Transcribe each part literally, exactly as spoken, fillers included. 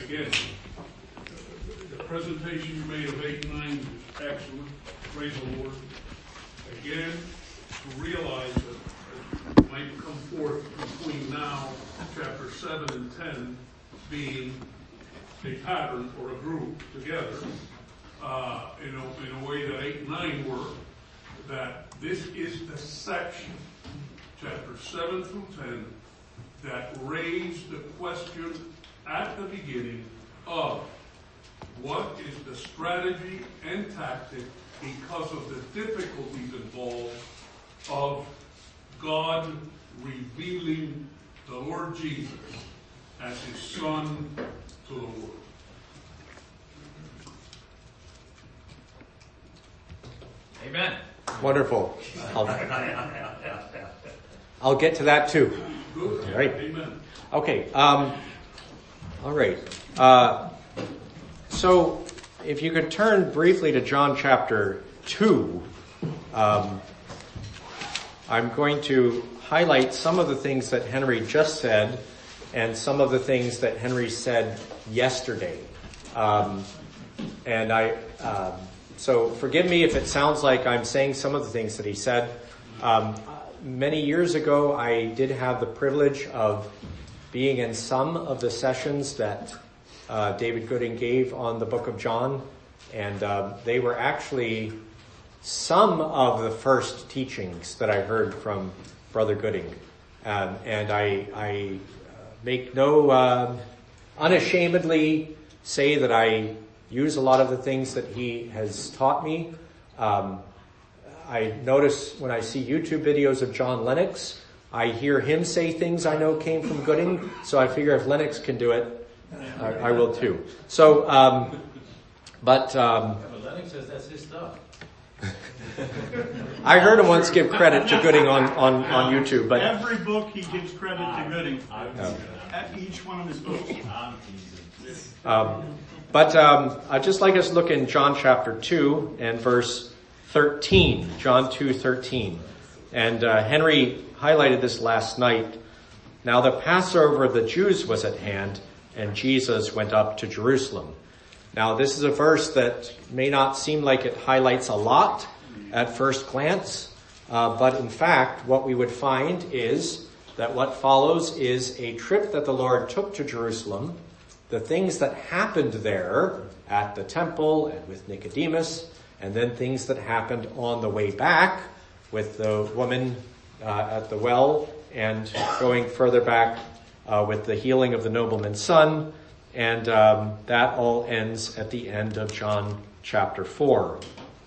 again, the presentation you made of eight and nine is excellent. Praise the Lord. Again, to realize that might come forth between now, chapter seven and ten, being a pattern or a group together, uh, in, a, in a way that eight and nine were, that this is the section, chapter seven through ten, that raised the question at the beginning of what is the strategy and tactic because of the difficulties involved of God revealing the Lord Jesus as his Son to the world. Amen. Wonderful. I'll, I'll get to that too. Good. All right. Amen. Okay. Um, all right. Uh, so, if you could turn briefly to John chapter two, um, I'm going to highlight some of the things that Henry just said and some of the things that Henry said yesterday. Um, and I, um, so forgive me if it sounds like I'm saying some of the things that he said. Um, many years ago, I did have the privilege of being in some of the sessions that uh, David Gooding gave on the book of John. And uh, they were actually some of the first teachings that I heard from Brother Gooding. Um, and I, I make no, uh, unashamedly say that I use a lot of the things that he has taught me. Um, I notice when I see YouTube videos of John Lennox, I hear him say things I know came from Gooding. So I figure if Lennox can do it, I, I will too. So, um, but, um, Yeah, but Lennox says that's his stuff. I heard him once give credit to Gooding on, on, on YouTube, but every book he gives credit to Gooding. Oh. At each one of his books. Um, but um, I'd just like us to look in John chapter two and verse thirteen. John two thirteen. And uh, Henry highlighted this last night. Now the Passover of the Jews was at hand, and Jesus went up to Jerusalem. Now this is a verse that may not seem like it highlights a lot at first glance, uh, but in fact what we would find is that what follows is a trip that the Lord took to Jerusalem, the things that happened there at the temple and with Nicodemus, and then things that happened on the way back with the woman uh, at the well, and going further back uh, with the healing of the nobleman's son, and um, that all ends at the end of John chapter four.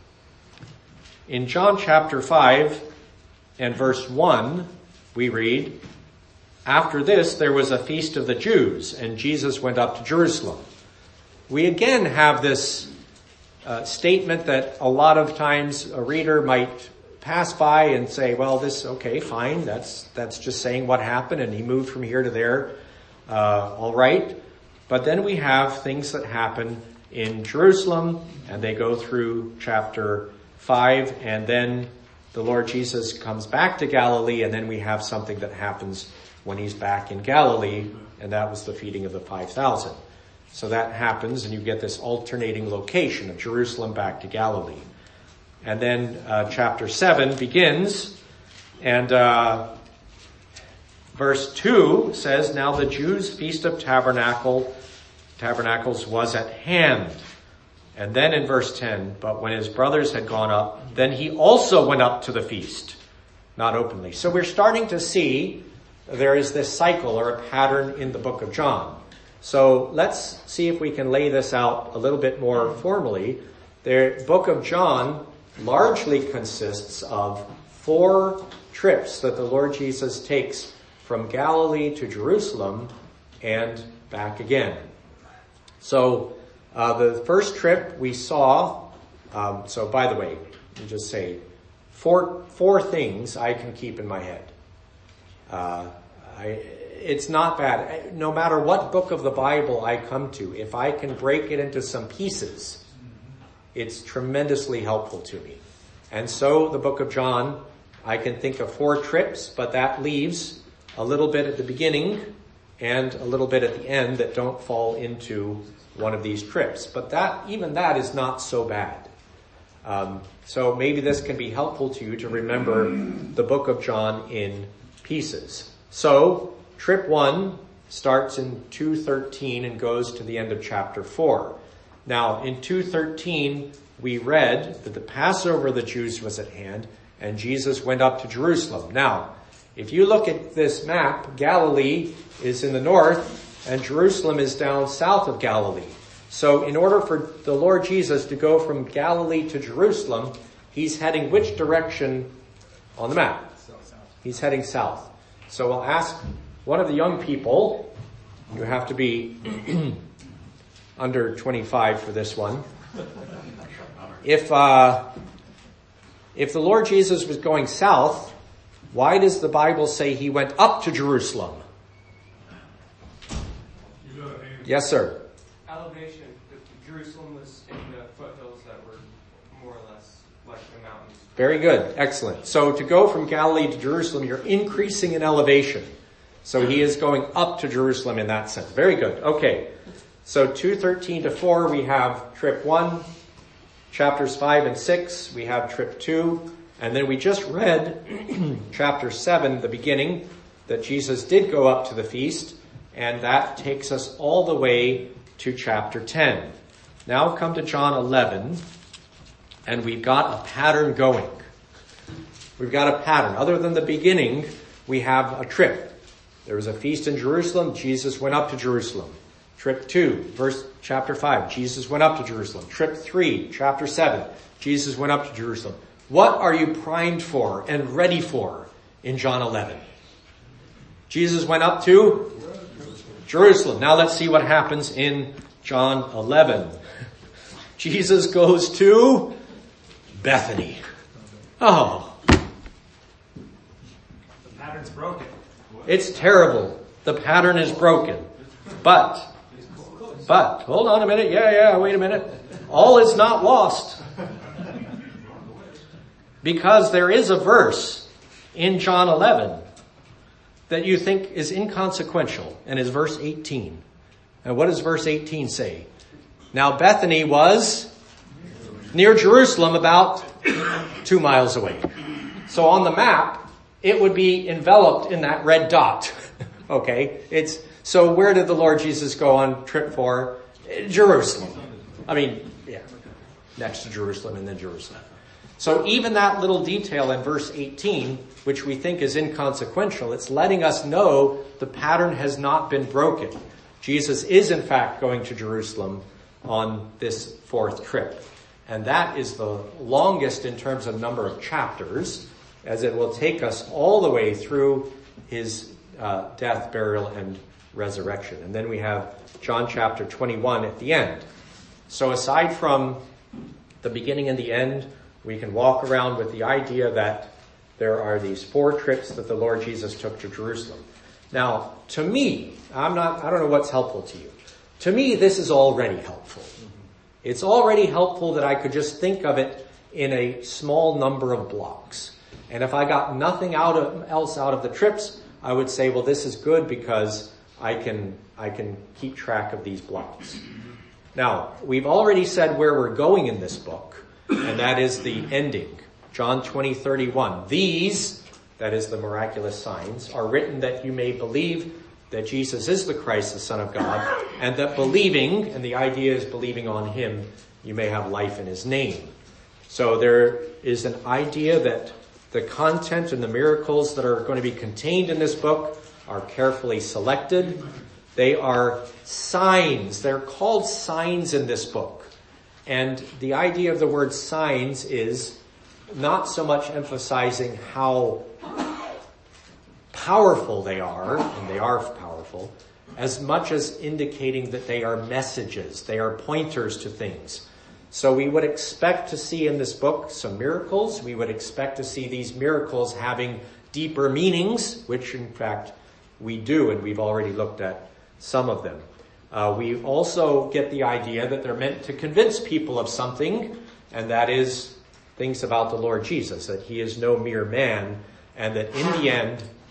In John chapter five and verse one, we read, "After this there was a feast of the Jews, and Jesus went up to Jerusalem." We again have this uh, statement that a lot of times a reader might pass by and say, well, this, okay, fine, that's that's just saying what happened, and he moved from here to there, uh, all right. But then we have things that happen in Jerusalem, and they go through chapter five, and then the Lord Jesus comes back to Galilee, and then we have something that happens when he's back in Galilee, and that was the feeding of the five thousand. So that happens, and you get this alternating location of Jerusalem back to Galilee. And then uh, chapter seven begins, and uh, verse two says, "Now the Jews' feast of tabernacle, tabernacles was at hand." And then in verse ten, "But when his brothers had gone up, then he also went up to the feast," not openly. So we're starting to see there is this cycle or a pattern in the book of John. So let's see if we can lay this out a little bit more formally. The book of John largely consists of four trips that the Lord Jesus takes from Galilee to Jerusalem and back again. So uh, the first trip we saw, um, so by the way, let me just say, four, four things I can keep in my head. Uh, I, it's not bad. No matter what book of the Bible I come to, if I can break it into some pieces, it's tremendously helpful to me. And so the book of John, I can think of four trips, but that leaves a little bit at the beginning and a little bit at the end that don't fall into one of these trips. But that, even that is not so bad. Um, so maybe this can be helpful to you to remember the book of John in pieces. So, trip one starts in two thirteen and goes to the end of chapter four. Now, in two thirteen, we read that the Passover of the Jews was at hand, and Jesus went up to Jerusalem. Now, if you look at this map, Galilee is in the north, and Jerusalem is down south of Galilee. So in order for the Lord Jesus to go from Galilee to Jerusalem, he's heading which direction on the map? He's heading south. So I'll ask one of the young people, you have to be under twenty-five for this one, if uh, if the Lord Jesus was going south, why does the Bible say he went up to Jerusalem? You got a hand. Yes, sir. Elevation. Jerusalem was in the foothills that were more or less like the mountains. Very good. Excellent. So to go from Galilee to Jerusalem, you're increasing in elevation. So he is going up to Jerusalem in that sense. Very good. Okay. So two thirteen to four, we have trip one. Chapters five and six, we have trip two. And then we just read chapter seven, the beginning, that Jesus did go up to the feast. And that takes us all the way to chapter ten. Now come to John eleven, and we've got a pattern going. We've got a pattern. Other than the beginning, we have a trip. There was a feast in Jerusalem. Jesus went up to Jerusalem. Trip two, verse chapter five, Jesus went up to Jerusalem. Trip three, chapter seven, Jesus went up to Jerusalem. What are you primed for and ready for in John eleven? Jesus went up to Jerusalem. Now let's see what happens in John eleven. Jesus goes to Bethany. Oh. The pattern's broken. It's terrible. The pattern is broken. But, but, hold on a minute. Yeah, yeah, wait a minute. All is not lost. Because there is a verse in John eleven that you think is inconsequential, and is verse eighteen. And what does verse eighteen say? Now Bethany was near Jerusalem, about two miles away. So on the map, it would be enveloped in that red dot. Okay? It's, so where did the Lord Jesus go on trip for? Jerusalem. I mean, yeah, next to Jerusalem and then Jerusalem. So even that little detail in verse eighteen, which we think is inconsequential, it's letting us know the pattern has not been broken. Jesus is in fact going to Jerusalem on this fourth trip. And that is the longest in terms of number of chapters, as it will take us all the way through his uh, death, burial, and resurrection. And then we have John chapter twenty-one at the end. So aside from the beginning and the end, we can walk around with the idea that there are these four trips that the Lord Jesus took to Jerusalem. Now, to me, I'm not, I don't know what's helpful to you. To me, this is already helpful. It's already helpful that I could just think of it in a small number of blocks. And if I got nothing out of, else out of the trips, I would say, well, this is good because I can, I can keep track of these blocks. Now, we've already said where we're going in this book, and that is the ending. John twenty thirty-one. These, that is the miraculous signs, are written that you may believe that Jesus is the Christ, the Son of God, and that believing, and the idea is believing on him, you may have life in his name. So there is an idea that the content and the miracles that are going to be contained in this book are carefully selected. They are signs. They're called signs in this book. And the idea of the word signs is not so much emphasizing how powerful they are, and they are powerful, as much as indicating that they are messages. They are pointers to things. So we would expect to see in this book some miracles. We would expect to see these miracles having deeper meanings, which in fact we do, and we've already looked at some of them. Uh, we also get the idea that they're meant to convince people of something, and that is things about the Lord Jesus, that he is no mere man, and that in the end,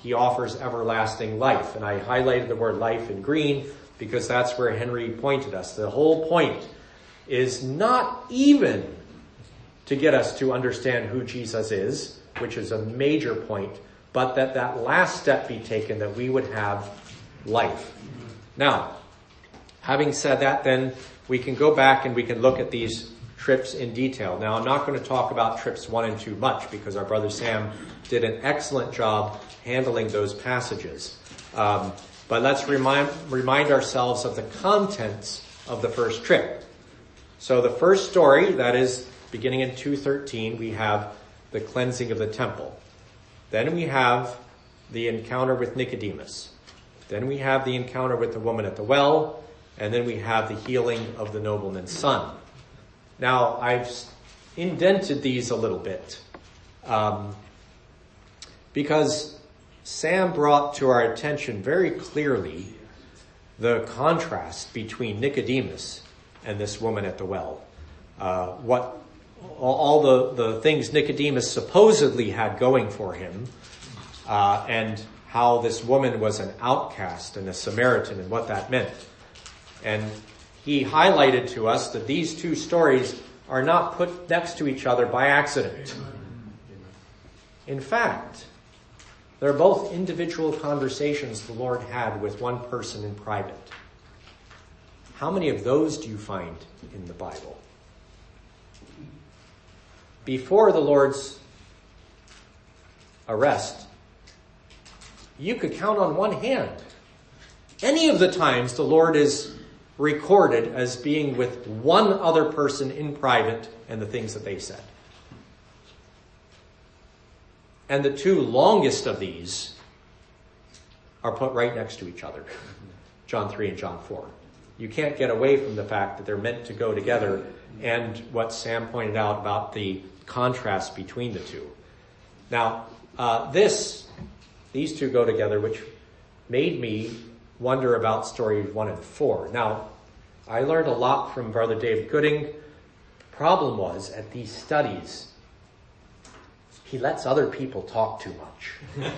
he offers everlasting life. And I highlighted the word life in green because that's where Henry pointed us. The whole point is not even to get us to understand who Jesus is, which is a major point, but that that last step be taken, that we would have life. Now, having said that, then we can go back and we can look at these trips in detail. Now, I'm not going to talk about trips one and two much because our brother Sam did an excellent job handling those passages. Um, but let's remind, remind ourselves of the contents of the first trip. So the first story, that is beginning in two thirteen, we have the cleansing of the temple. Then we have the encounter with Nicodemus. Then we have the encounter with the woman at the well. And then we have the healing of the nobleman's son. Now, I've indented these a little bit um, because Sam brought to our attention very clearly the contrast between Nicodemus and this woman at the well. Uh, what all the, the things Nicodemus supposedly had going for him, uh, and how this woman was an outcast and a Samaritan and what that meant. And he highlighted to us that these two stories are not put next to each other by accident. In fact, they're both individual conversations the Lord had with one person in private. How many of those do you find in the Bible? Before the Lord's arrest, you could count on one hand any of the times the Lord is recorded as being with one other person in private and the things that they said. And the two longest of these are put right next to each other. John three and John four. You can't get away from the fact that they're meant to go together, and what Sam pointed out about the contrast between the two. Now, uh, this, these two go together, which made me wonder about stories one and four. Now, I learned a lot from Brother David Gooding. Problem was, at these studies, he lets other people talk too much.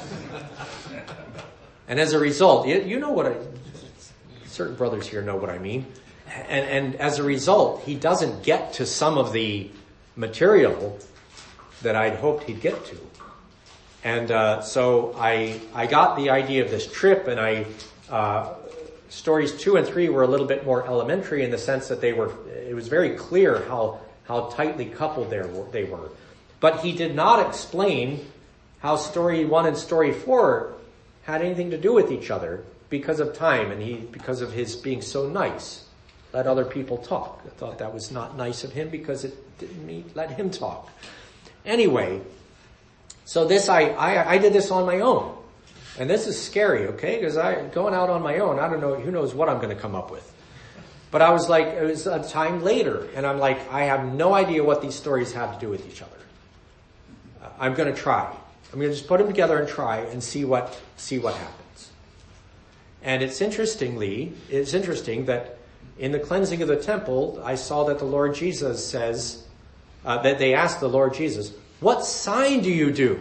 And as a result, you, you know what I, certain brothers here know what I mean. And, and as a result, he doesn't get to some of the material that I'd hoped he'd get to. And uh, so I I got the idea of this trip, and I uh, stories two and three were a little bit more elementary in the sense that they were. It was very clear how how tightly coupled they were. They were, but he did not explain how story one and story four had anything to do with each other because of time, and he because of his being so nice. Let other people talk. I thought that was not nice of him because it didn't mean let him talk. Anyway, so this I, I I did this on my own, and this is scary, okay? Because I going out on my own, I don't know who knows what I'm going to come up with. But I was like, it was a time later, and I'm like, I have no idea what these stories have to do with each other. Uh, I'm going to try. I'm going to just put them together and try and see what see what happens. And it's interestingly, it's interesting that in the cleansing of the temple, I saw that the Lord Jesus says, uh, that they asked the Lord Jesus, what sign do you do?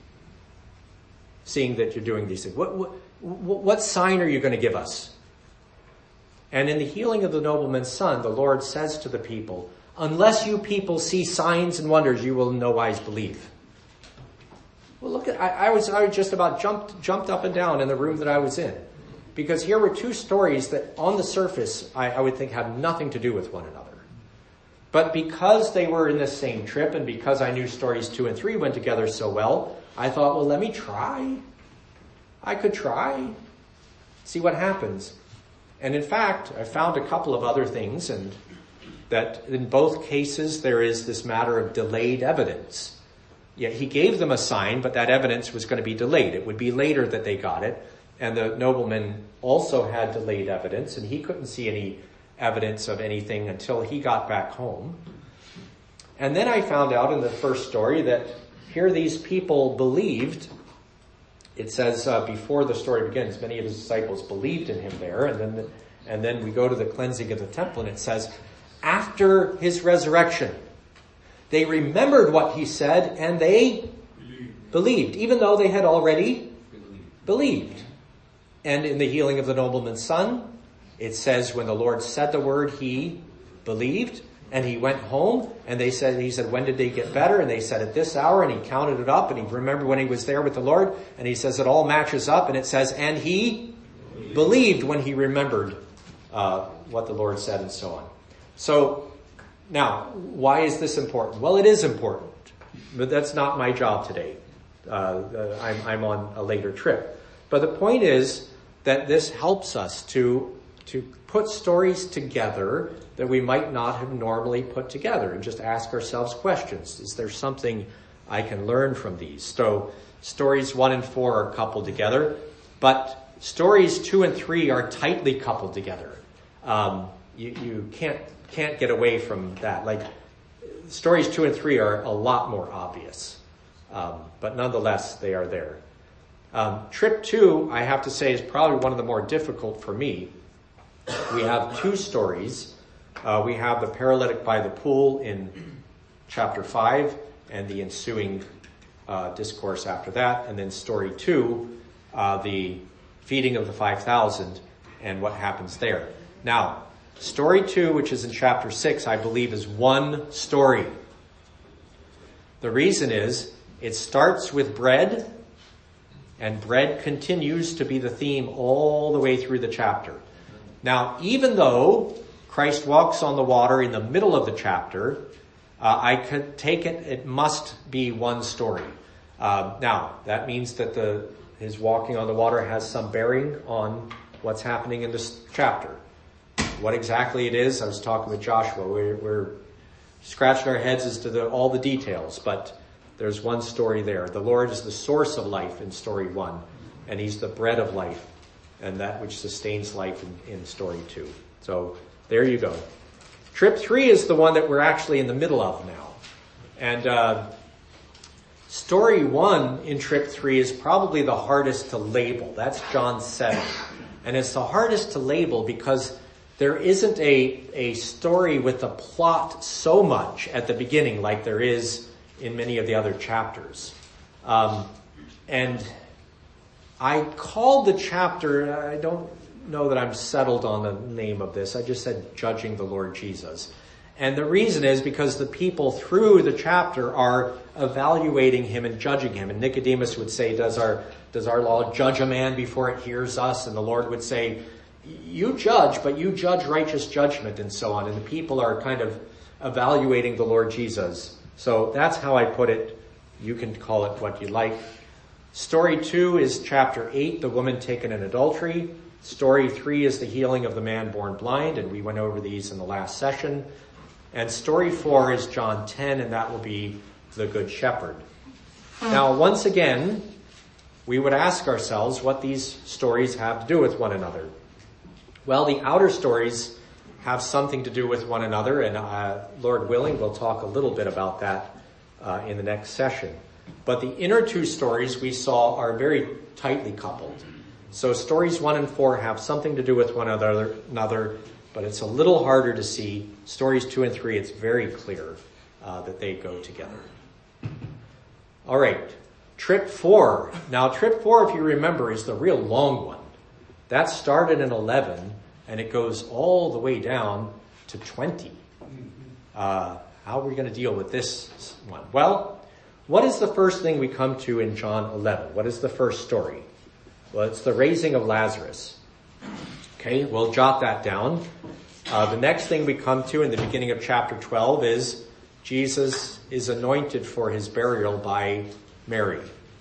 Seeing that you're doing these things. What, what, what sign are you going to give us? And in the healing of the nobleman's son, the Lord says to the people, unless you people see signs and wonders, you will in no wise believe. Well, look at, I, I was, I just about jumped, jumped up and down in the room that I was in. Because here were two stories that on the surface, I, I would think had nothing to do with one another. But because they were in the same trip and because I knew stories two and three went together so well, I thought, well, let me try. I could try. See what happens. And in fact, I found a couple of other things, and that in both cases there is this matter of delayed evidence. Yet he gave them a sign, but that evidence was going to be delayed. It would be later that they got it. And the nobleman also had delayed evidence, and he couldn't see any evidence of anything until he got back home. And then I found out in the first story that here these people believed. It says uh, before the story begins, many of his disciples believed in him there. And then, the, and then we go to the cleansing of the temple, and it says, after his resurrection, they remembered what he said, and they believed, believed even though they had already believed. And in the healing of the nobleman's son, it says when the Lord said the word, he believed, and he went home, and they said, he said, when did they get better? And they said at this hour, and he counted it up, and he remembered when he was there with the Lord, and he says it all matches up, and it says, and he believed when he remembered uh, what the Lord said, and so on. So, now, why is this important? Well, it is important, but that's not my job today. Uh, I'm, I'm on a later trip. But the point is that this helps us to, to put stories together that we might not have normally put together and just ask ourselves questions. Is there something I can learn from these? So stories one and four are coupled together, but stories two and three are tightly coupled together. Um, you, you can't, can't get away from that. Like stories two and three are a lot more obvious. Um, but nonetheless, they are there. Um, trip two, I have to say, is probably one of the more difficult for me. We have two stories. Uh, we have the paralytic by the pool in chapter five and the ensuing uh, discourse after that. And then story two, uh, the feeding of the five thousand and what happens there. Now, story two, which is in chapter six, I believe is one story. The reason is it starts with bread, and bread continues to be the theme all the way through the chapter. Now, even though Christ walks on the water in the middle of the chapter, uh, I could take it, it must be one story. Uh, now, that means that the his walking on the water has some bearing on what's happening in this chapter. What exactly it is, I was talking with Joshua. We're, we're scratching our heads as to the, all the details, but there's one story there. The Lord is the source of life in story one, and he's the bread of life, and that which sustains life in, in story two. So there you go. Trip three is the one that we're actually in the middle of now. And uh, story one in trip three is probably the hardest to label. That's John seven. And it's the hardest to label because there isn't a, a story with a plot so much at the beginning like there is in many of the other chapters. Um, and I called the chapter, I don't know that I'm settled on the name of this, I just said Judging the Lord Jesus. And the reason is because the people through the chapter are evaluating him and judging him. And Nicodemus would say, does our, does our law judge a man before it hears us? And the Lord would say, you judge, but you judge righteous judgment, and so on. And the people are kind of evaluating the Lord Jesus. So that's how I put it. You can call it what you like. Story two is chapter eight, the woman taken in adultery. Story three is the healing of the man born blind, and we went over these in the last session. And story four is John ten, and that will be the Good Shepherd. Now, once again, we would ask ourselves what these stories have to do with one another. Well, the outer stories have something to do with one another, and uh, Lord willing, we'll talk a little bit about that uh, in the next session. But the inner two stories we saw are very tightly coupled. So stories one and four have something to do with one another, another but it's a little harder to see. Stories two and three, it's very clear uh, that they go together. All right, trip four. Now, trip four, if you remember, is the real long one. That started in eleven, and it goes all the way down to twenty. Uh, how are we going to deal with this one? Well, what is the first thing we come to in John eleven? What is the first story? Well, it's the raising of Lazarus. Okay, we'll jot that down. Uh, the next thing we come to in the beginning of chapter twelve is Jesus is anointed for his burial by Mary.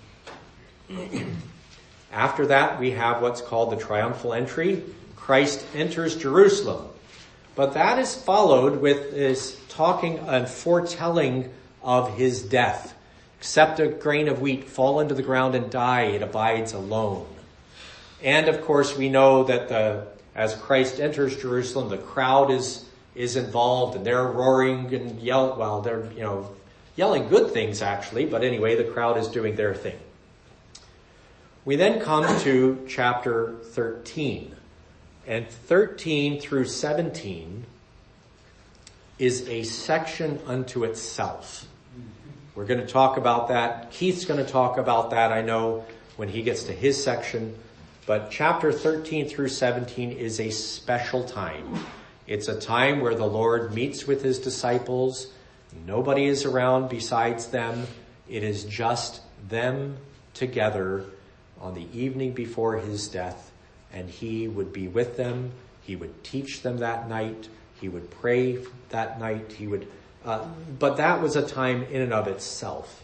After that, we have what's called the triumphal entry. Christ enters Jerusalem. But that is followed with this talking and foretelling of his death. Except a grain of wheat fall into the ground and die, it abides alone. And of course, we know that the, as Christ enters Jerusalem, the crowd is, is involved, and they're roaring and yell, well, they're, you know, yelling good things actually, but anyway, the crowd is doing their thing. We then come to chapter thirteen. And thirteen through seventeen is a section unto itself. We're going to talk about that. Keith's going to talk about that, I know. when he gets to his section. But chapter thirteen through seventeen is a special time. It's a time where the Lord meets with his disciples. Nobody is around besides them. It is just them together on the evening before his death, and he would be with them. He would teach them that night. He would pray that night. He would, uh, but that was a time in and of itself.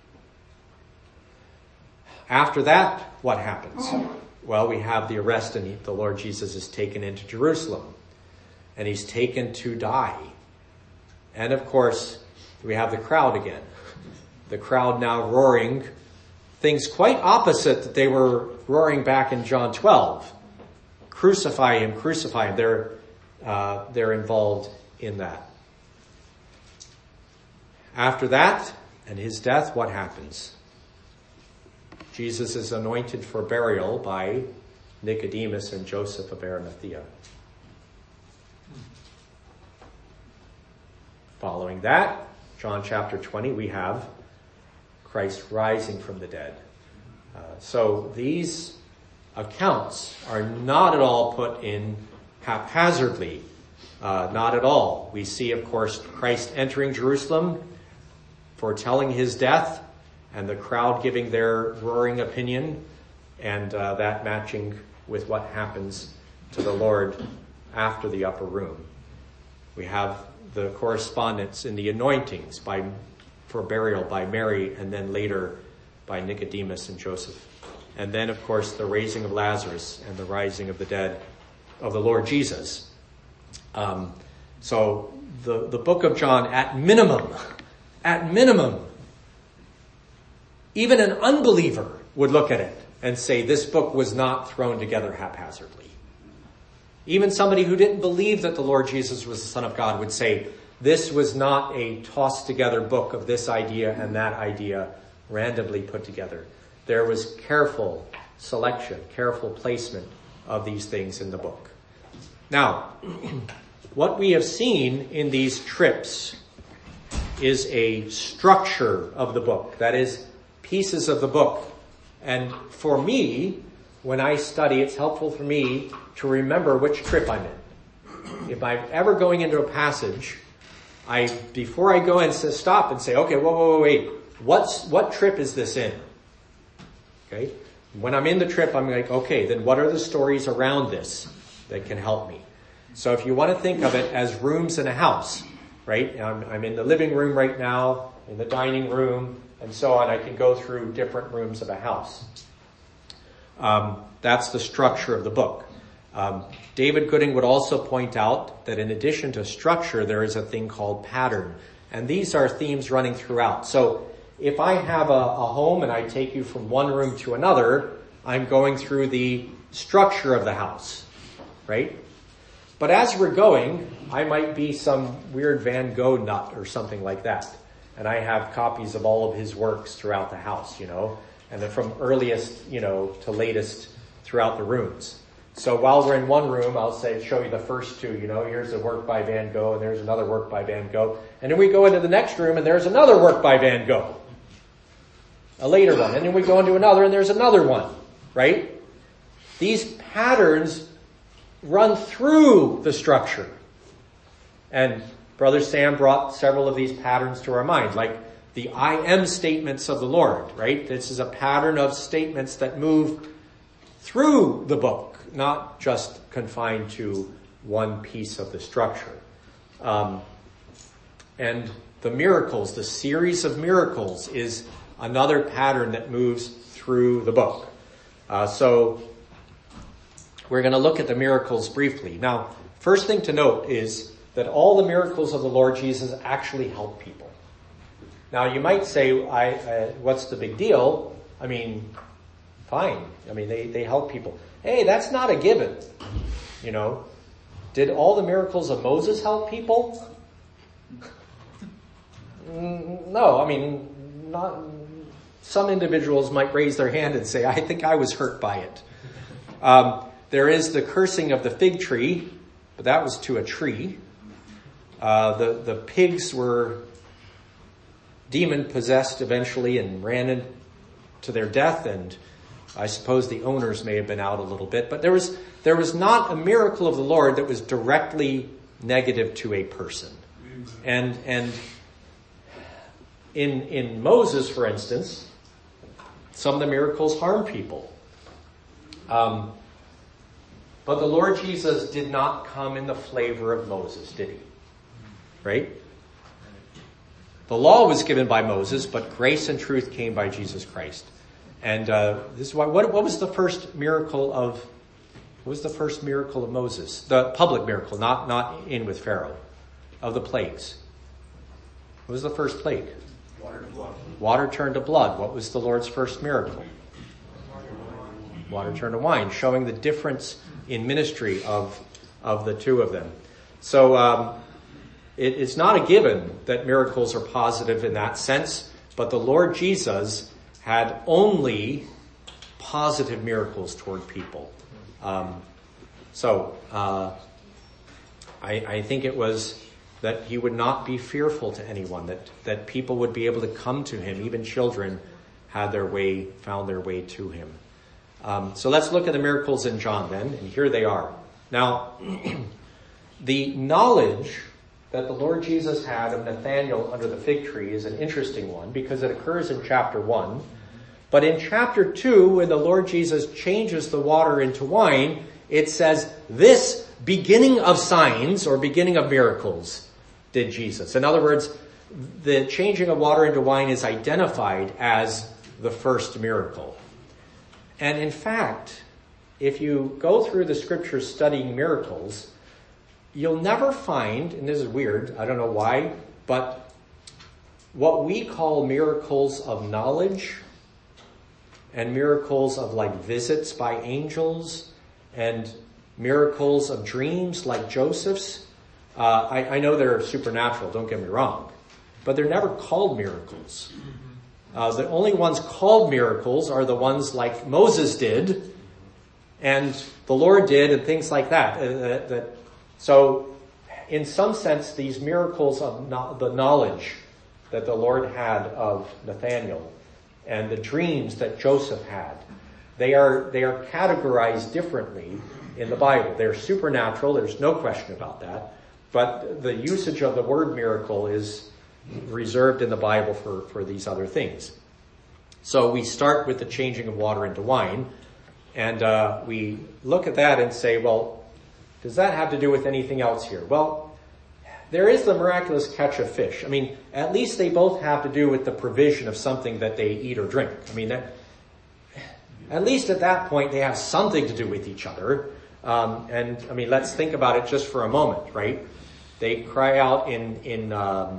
After that, what happens? Well, we have the arrest, and he, the Lord Jesus is taken into Jerusalem, and he's taken to die. And of course, we have the crowd again. The crowd now roaring things quite opposite that they were roaring back in John twelve. Crucify him, crucify him. They're, uh, they're involved in that. After that, and his death, what happens? Jesus is anointed for burial by Nicodemus and Joseph of Arimathea. Following that, John chapter twenty, we have Christ rising from the dead. Uh, so these accounts are not at all put in haphazardly. Uh, not at all. We see, of course, Christ entering Jerusalem, foretelling his death, and the crowd giving their roaring opinion, and uh, that matching with what happens to the Lord after the upper room. We have the correspondence in the anointings by for burial by Mary, and then later by Nicodemus and Joseph. And then, of course, the raising of Lazarus and the rising of the dead of the Lord Jesus. Um, so the, the book of John, at minimum, at minimum, even an unbeliever would look at it and say this book was not thrown together haphazardly. Even somebody who didn't believe that the Lord Jesus was the Son of God would say this was not a tossed together book of this idea and that idea randomly put together. There was careful selection, careful placement of these things in the book. Now, what we have seen in these trips is a structure of the book. That is, pieces of the book. And for me, when I study, it's helpful for me to remember which trip I'm in. If I'm ever going into a passage, I before I go and stop and say, okay, whoa, whoa, whoa, wait, what's what trip is this in? Okay, when I'm in the trip, I'm like, okay, then what are the stories around this that can help me? So if you want to think of it as rooms in a house, right? I'm, I'm in the living room right now, in the dining room, and so on. I can go through different rooms of a house. Um, that's the structure of the book. Um, David Gooding would also point out that in addition to structure, there is a thing called pattern. And these are themes running throughout. So if I have a, a home and I take you from one room to another, I'm going through the structure of the house, right? But as we're going, I might be some weird Van Gogh nut or something like that. And I have copies of all of his works throughout the house, you know, and then from earliest, you know, to latest throughout the rooms. So while we're in one room, I'll say, show you the first two, you know, here's a work by Van Gogh and there's another work by Van Gogh. And then we go into the next room and there's another work by Van Gogh. A later one. And then we go into another and there's another one, right? These patterns run through the structure. And Brother Sam brought several of these patterns to our mind, like the I am statements of the Lord, right? This is a pattern of statements that move through the book, not just confined to one piece of the structure. Um, and the miracles, the series of miracles, is another pattern that moves through the book. Uh, so we're going to look at the miracles briefly. Now, first thing to note is that all the miracles of the Lord Jesus actually help people. Now, you might say, I, uh, what's the big deal? I mean, fine. I mean, they, they help people. Hey, that's not a given. You know, did all the miracles of Moses help people? No, I mean, not. Some individuals might raise their hand and say, I think I was hurt by it. Um, there is the cursing of the fig tree, but that was to a tree. Uh, the, the pigs were demon possessed eventually and ran into their death, and I suppose the owners may have been out a little bit, but there was, there was not a miracle of the Lord that was directly negative to a person. And, and in, in Moses, for instance, some of the miracles harm people. Um, but the Lord Jesus did not come in the flavor of Moses, did he? Right? The law was given by Moses, but grace and truth came by Jesus Christ. And uh, this is why. What, what was the first miracle of? What was the first miracle of Moses? The public miracle, not not in with Pharaoh, of the plagues. What was the first plague? Water to blood. Water turned to blood. What was the Lord's first miracle? Water turned to wine, showing the difference in ministry of of the two of them. So um, it, it's not a given that miracles are positive in that sense, but the Lord Jesus had only positive miracles toward people. Um, so uh, I, I think it was that he would not be fearful to anyone, that, that people would be able to come to him, even children had their way, found their way to him. Um, so let's look at the miracles in John then, and here they are. Now, the knowledge that the Lord Jesus had of Nathanael under the fig tree is an interesting one because it occurs in chapter one. But in chapter two, when the Lord Jesus changes the water into wine, it says, this beginning of signs or beginning of miracles did Jesus. In other words, the changing of water into wine is identified as the first miracle. And in fact, if you go through the scriptures studying miracles, you'll never find, and this is weird, I don't know why, but what we call miracles of knowledge and miracles of like visits by angels and miracles of dreams like Joseph's, uh, I, I know they're supernatural, don't get me wrong, but they're never called miracles. Uh, the only ones called miracles are the ones like Moses did and the Lord did and things like that. Uh, that, that so in some sense, these miracles of no, the knowledge that the Lord had of Nathanael and the dreams that Joseph had, they are they are categorized differently in the Bible. They're supernatural, there's no question about that. But the usage of the word miracle is reserved in the Bible for, for these other things. So we start with the changing of water into wine, and uh, we look at that and say, well, does that have to do with anything else here? Well, there is the miraculous catch of fish. I mean, at least they both have to do with the provision of something that they eat or drink. I mean, that, at least at that point, they have something to do with each other. Um, and, I mean, let's think about it just for a moment, right? They cry out in, in um,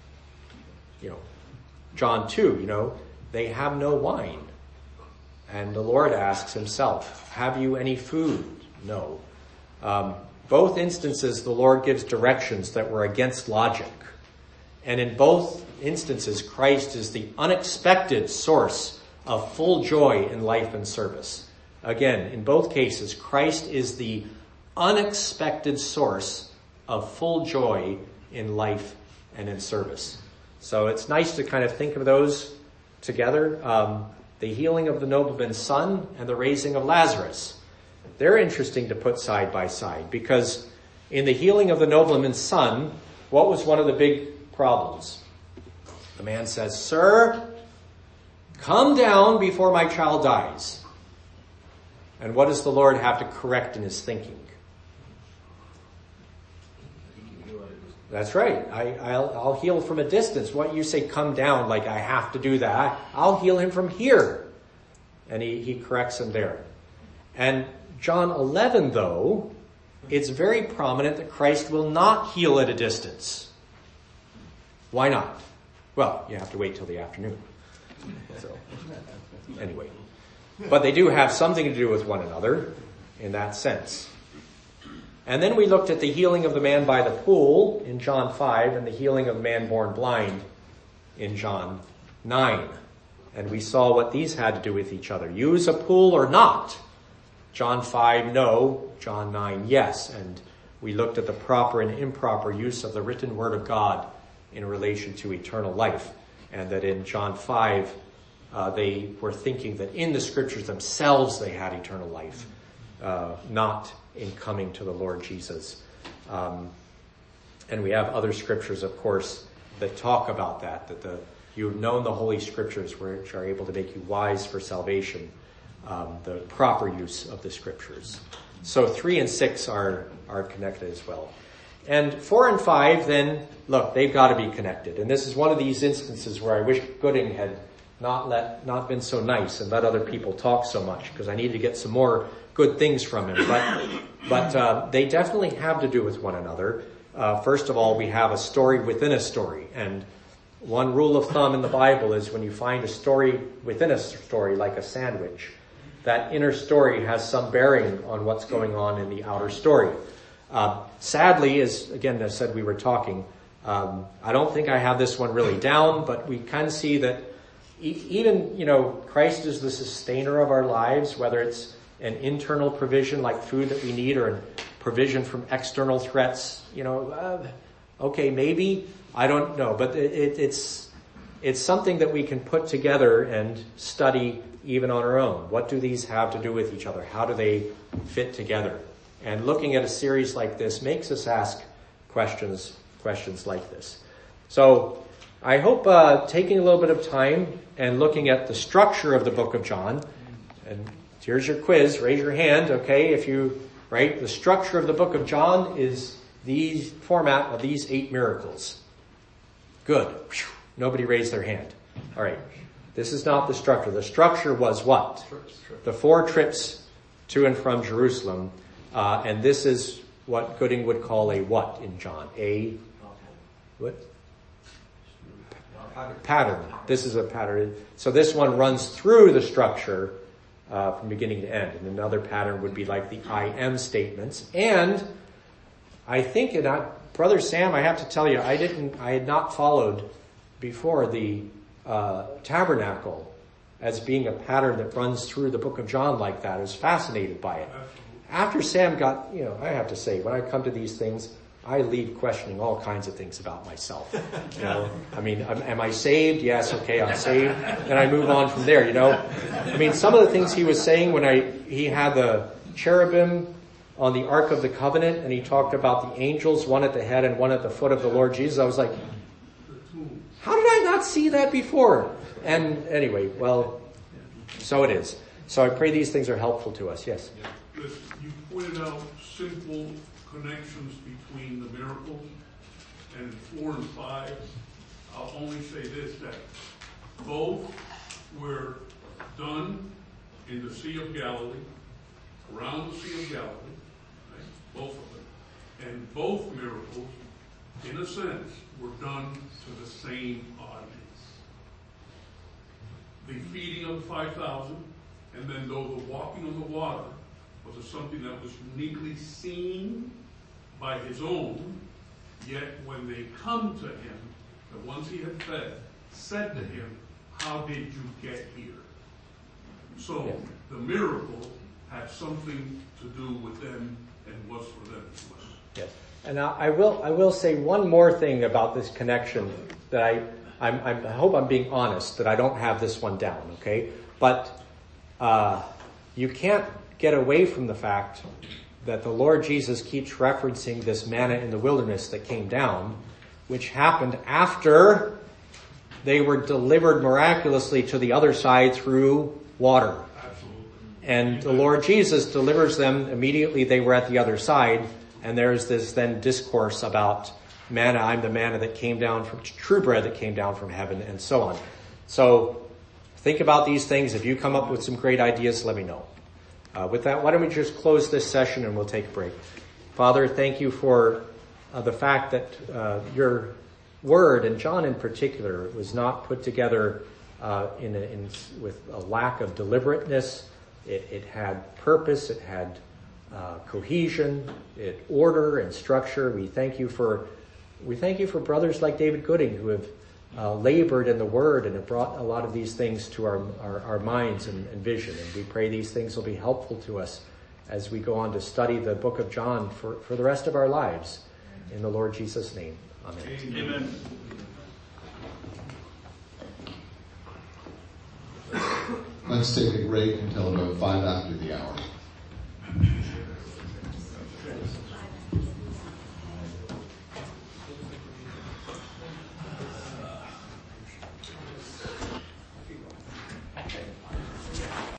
you know, John two, you know, they have no wine. And the Lord asks himself, have you any food? No. Um, both instances, the Lord gives directions that were against logic. And in both instances, Christ is the unexpected source of full joy in life and service. Again, in both cases, Christ is the unexpected source of full joy in life and in service. So it's nice to kind of think of those together. Um, the healing of the nobleman's son and the raising of Lazarus. They're interesting to put side by side because in the healing of the nobleman's son, what was one of the big problems? The man says, "Sir, come down before my child dies." And what does the Lord have to correct in his thinking? That's right. I, I'll, I'll heal from a distance. What you say, come down, like I have to do that. I'll heal him from here. And he, he corrects him there. And John eleven, though, it's very prominent that Christ will not heal at a distance. Why not? Well, you have to wait till the afternoon. So, anyway. But they do have something to do with one another in that sense. And then we looked at the healing of the man by the pool in John five and the healing of the man born blind in John nine. And we saw what these had to do with each other. Use a pool or not. John five, no. John nine, yes. And we looked at the proper and improper use of the written word of God in relation to eternal life. And that in John five, Uh, they were thinking that in the scriptures themselves they had eternal life, uh, not in coming to the Lord Jesus. Um, and we have other scriptures, of course, that talk about that, that the you've known the Holy Scriptures, which are able to make you wise for salvation, um, the proper use of the Scriptures. So three and six are, are connected as well. And four and five, then, look, they've got to be connected. And this is one of these instances where I wish Gooding had not let, not been so nice and let other people talk so much, because I needed to get some more good things from him. But, but, uh, they definitely have to do with one another. Uh, first of all, we have a story within a story. And one rule of thumb in the Bible is when you find a story within a story, like a sandwich, that inner story has some bearing on what's going on in the outer story. Uh, sadly, as again, I said, we were talking, um, I don't think I have this one really down, but we can see that e- even, you know, Christ is the sustainer of our lives, whether it's an internal provision like food that we need or a provision from external threats, you know, uh, okay, maybe, I don't know, but it, it, it's it's something that we can put together and study even on our own. What do these have to do with each other? How do they fit together? And looking at a series like this makes us ask questions questions like this. So I hope uh, taking a little bit of time and looking at the structure of the book of John, and here's your quiz, raise your hand, okay, if you, right, the structure of the book of John is the format of these eight miracles. Good. Nobody raised their hand. All right. This is not the structure. The structure was what? The four trips to and from Jerusalem. Uh, and this is what Gooding would call a what in John? A what? Pattern. This is a pattern. So this one runs through the structure uh, from beginning to end. And another pattern would be like the I am statements. And I think it not. Brother Sam, I have to tell you, I didn't, I had not followed before the uh, tabernacle as being a pattern that runs through the book of John like that. I was fascinated by it. After Sam got, you know, I have to say, when I come to these things, I leave questioning all kinds of things about myself. You know, I mean, am, am I saved? Yes, okay, I'm saved. And I move on from there, you know. I mean, some of the things he was saying when I, he had the cherubim on the Ark of the Covenant, and he talked about the angels, one at the head and one at the foot of the Lord Jesus. I was like, how did I not see that before? And anyway, well, so it is. So I pray these things are helpful to us. Yes? Listen, you pointed out simple connections between the miracles, and four and five. I'll only say this, that both were done in the Sea of Galilee, around the Sea of Galilee, right? Both of them. And both miracles, in a sense, were done to the same audience. The feeding of the five thousand, and then though the walking on the water was something that was uniquely seen by his own, yet when they come to him, the ones he had fed, said to him, how did you get here? So Yeah. the miracle had something to do with them and was for them as well. Yes. And I, I will, I will say one more thing about this connection that I, I'm, I'm, I hope I'm being honest that I don't have this one down, okay? But, uh, you can't get away from the fact that the Lord Jesus keeps referencing this manna in the wilderness that came down, which happened after they were delivered miraculously to the other side through water. Absolutely. And the Lord Jesus delivers them immediately. They were at the other side. And there's this then discourse about manna. I'm the manna that came down from true bread that came down from heaven, and so on. So think about these things. If you come up with some great ideas, let me know. Uh, with that, why don't we just close this session and we'll take a break. Father, thank you for uh, the fact that uh, your word, and John in particular, was not put together uh, in, a, in with a lack of deliberateness. It, it had purpose. It had uh, cohesion. It order and structure. We thank you for we thank you for brothers like David Gooding who have uh, labored in the word and have brought a lot of these things to our our, our minds and, and vision. And we pray these things will be helpful to us as we go on to study the book of John for, for the rest of our lives. In the Lord Jesus' name. Amen. Amen. let's take a break until about five after the hour.